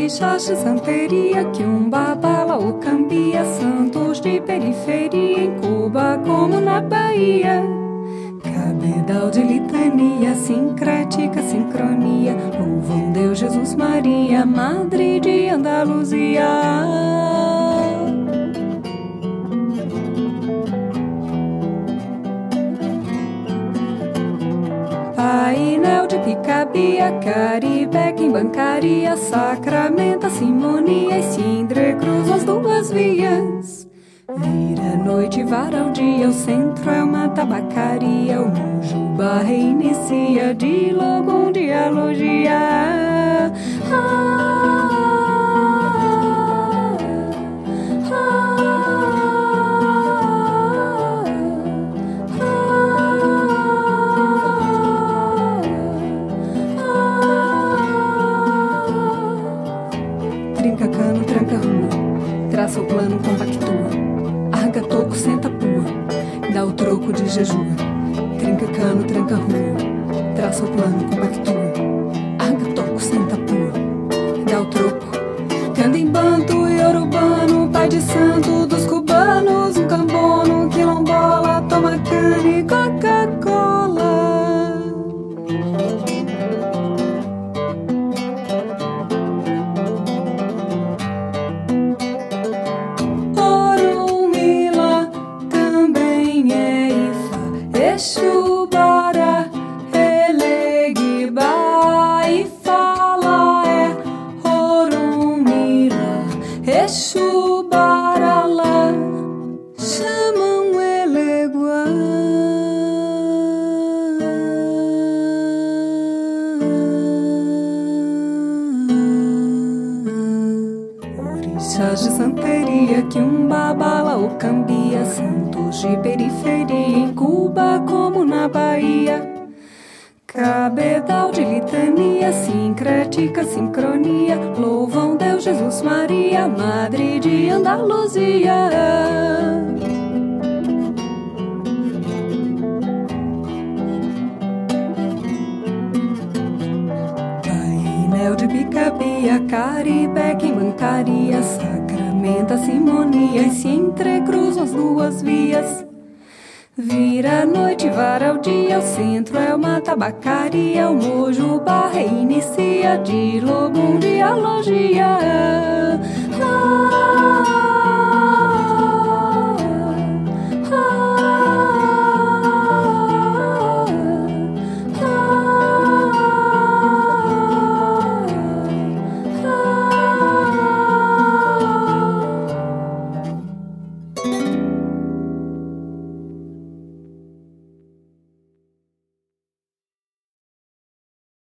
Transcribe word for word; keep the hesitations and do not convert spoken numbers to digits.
orixás de santeria, Quiumba, Balaú, Cambia, santos de periferia, em Cuba como na Bahia. Cabedal de litania, sincrética sincronia, louvam Deus, Jesus, Maria, Madre de Andaluzia. Painel de Picabia, Caribe, Quimbancaria, Sacramento, Simonia e Sindre cruzam as duas vias. Vira noite, vara o dia, o centro é uma tabacaria, o Mujuba reinicia, de logo um dialogia. Ah, ah, ah, trinca cano, tranca rua, traça o plano, compactua. Arranca toco, senta pua, dá o troco de jejum. Trinca cano, tranca rua, traça o plano, compactua. Arranca toco, senta pua, dá o troco. Candimbanto e Urubano, pai de santo dos cubanos, um cambono, quilombola, toma cana e Coca-Cola. Exu, Bora, Eleguiba e fala é Orumila. Exu, Bora, lá chamam Eleguá. Orixás de santeria, Quiumba, Balaú, Cambia, santos de periferia, em Cuba como na Bahia. Cabedal de litania, sincrética sincronia, louvam Deus, Jesus, Maria, Madre de Andaluzia. Painel de Picabia, Caribe, Quimbancaria, Sacramento, Simonia e se entrecruzam as duas vias. Vira a noite, vara o dia, o centro é uma tabacaria, o Mujuba reinicia, de logo um dialogia. Ah,